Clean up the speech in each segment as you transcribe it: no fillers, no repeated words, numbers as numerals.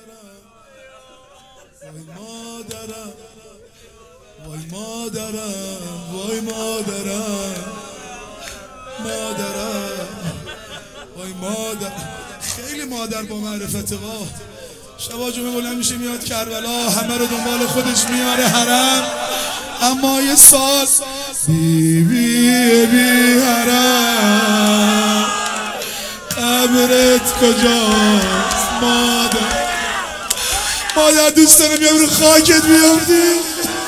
وای مادرم، وای مادرم، وای مادرم، مادرم، وای مادر. خیلی مادر با معرفت وا. شبا جمعه بلند میشه میاد کربلا، همه رو دنبال خودش میاره حرم. اما یه سال بی بی بی حرم، قبرت کجاست مادر؟ مادر دوست دارم میام رو خاکت بیاردی.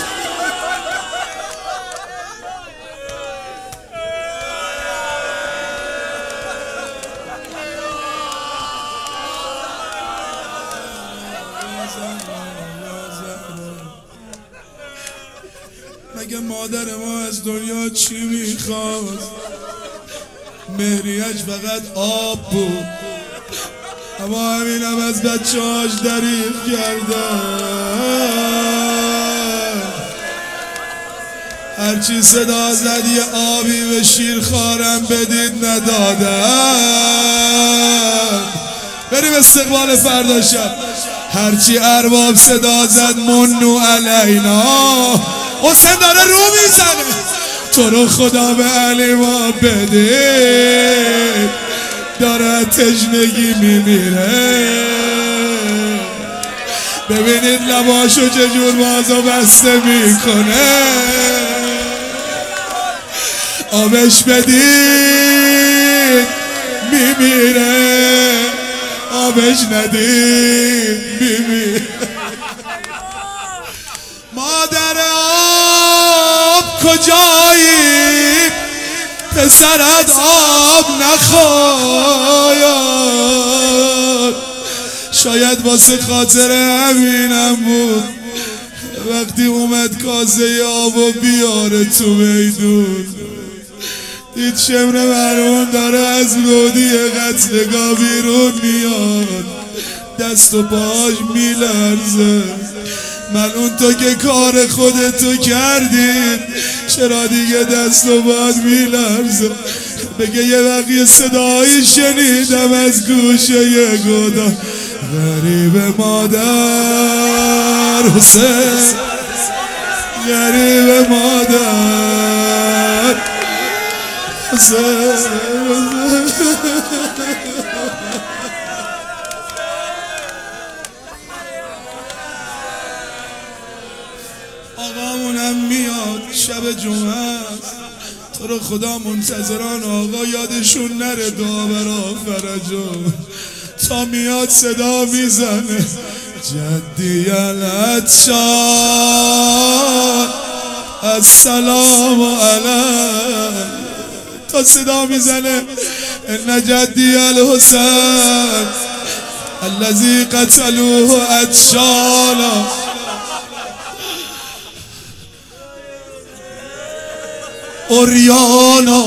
مگه مادر ما از دنیا چی میخواست؟ مهریه‌اش فقط آب بود، اما همینم از بچه‌هاش دریغ کردن. هرچی صدا زد یه آبی به شیرخوارم بدید ندادن. بریم استقبال فردا شب. هرچی ارباب صدا زد منو علینا. حسین داره رو میزنه، تو رو خدا به علی ما بده، داره تشنگی میمیره. ببینید لباشو چجور بازو بسته میکنه. آبش بدید میمیره، آبش ندید میمیره. مادر آب کجایی؟ پسرت آب نخواید. شاید واسه خاطر همینم بود وقتی اومد کاسه آب و بیاره تو میدون. دید شمر مرمون داره از گودی قتلگاه بیرون میاد، دست و پاش میلرزه. ملعون تو که کار خودتو کردی، چرا دیگه دست و پات میلرزه؟ بگه یه وقتی صدایی شنیدم از گوشه گدا، غریب مادر حسین، غریب مادر حسین. آقامونم میاد شب جمعه است، تو رو خدا منتظران آقا یادشون نره دعا برا فرجون. تا میاد صدا میزنه جدی العطشان السلام علیک. تا صدا میزنه ان جدی الحسین الذی قتلوه عطشانا. اوریانا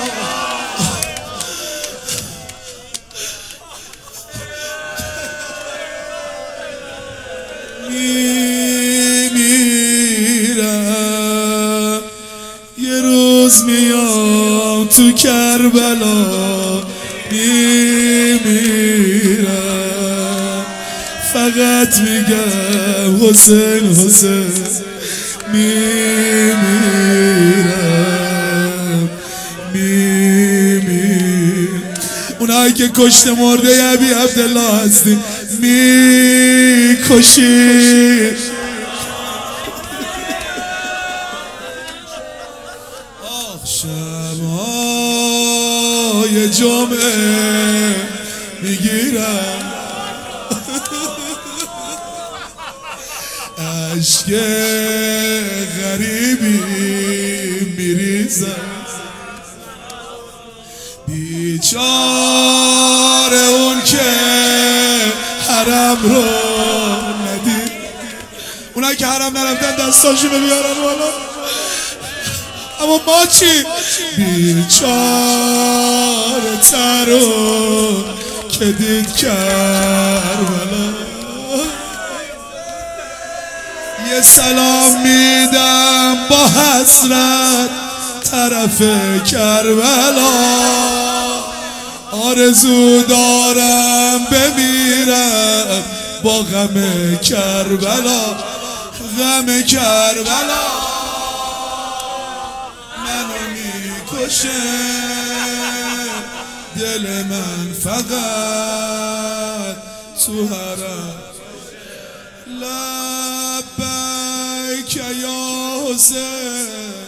میمیرم، یه روز میام تو کربلا میمیرم، فقط میگم حسین حسین میمیرم. اونایی که کشت مرده ابی عبدالله هستی میکشی. آخ شبای جمعه میگیرم عشق غریبی میریزم. بیچاره اون که حرم رو ندید. اونایی که حرم نرفتن دستاشونو بیارن بالا. اما ما چی؟ بیچاره ترو که دید کربلا. یه سلام میدم با حسرت طرف کربلا. آرزو دارم بمیرم با غم کربلا، غم کربلا منو میکشه، دل من فقط تو حرم. لبیک یا حسین